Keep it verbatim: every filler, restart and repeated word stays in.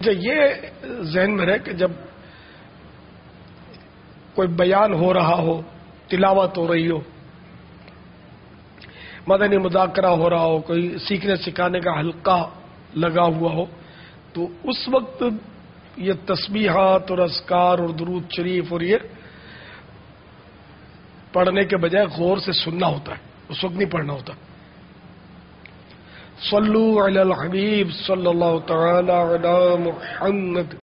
अच्छा, ये जहन में रहे कि जब कोई बयान हो रहा हो, तिलावत हो रही हो, मदनी मुज़ाकरा हो रहा हो, कोई सीखने सिखाने का हल्का लगा हुआ हो, तो उस वक्त ये तस्बीहात और अस्कार और दुरूद शरीफ और ये पढ़ने के बजाय गौर से सुनना होता है, उस वक्त नहीं पढ़ना होता। सल्लु अलल हबीब सल्लल्लाहु तआला अला मुहम्मद